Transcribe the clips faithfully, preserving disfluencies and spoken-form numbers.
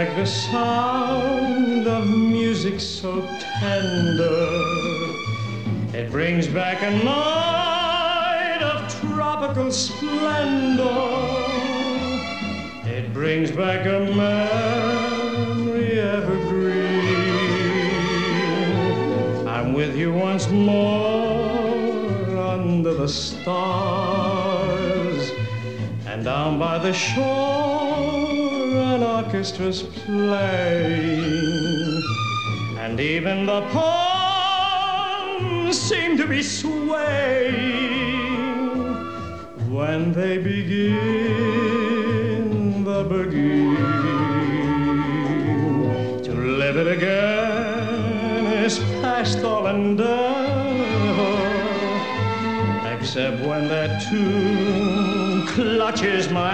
like the sound of music so tender. It brings back a night of tropical splendor. It brings back a memory evergreen. I'm with you once more under the stars, and down by the shore an orchestra's playing, and even the palms seem to be swaying when they begin the boogie. To live it again is past all endeavor, except when that tune clutches my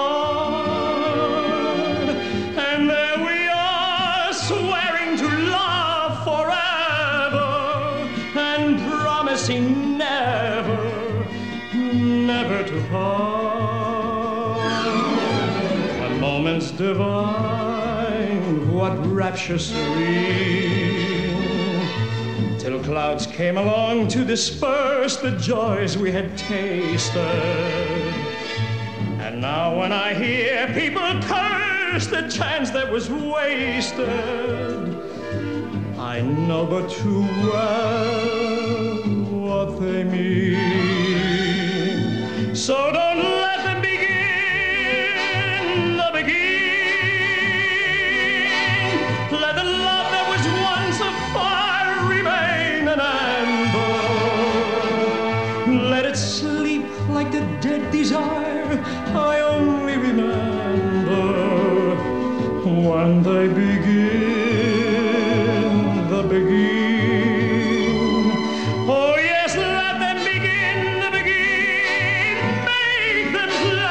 heart, and there we are swearing to love forever and promising never, never to part. When moments divine, what rapture serene, till clouds came along to disperse the joys we had tasted. And now when I hear people curse the chance that was wasted, I know but too well what they mean. So don't let them begin the begin. Let the love that was once a fire remain an ember. Let it sleep like the dead desire I only remember when they begin the begin. Oh yes, let them begin the begin. Make them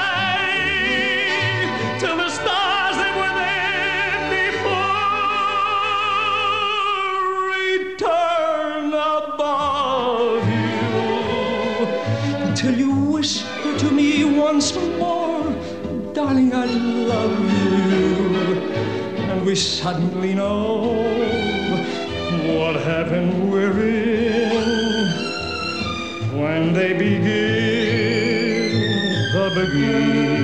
play till the stars that were there before return above you, till you whisper to me once more, darling, I love you. And we suddenly know what heaven we're in when they begin the begin.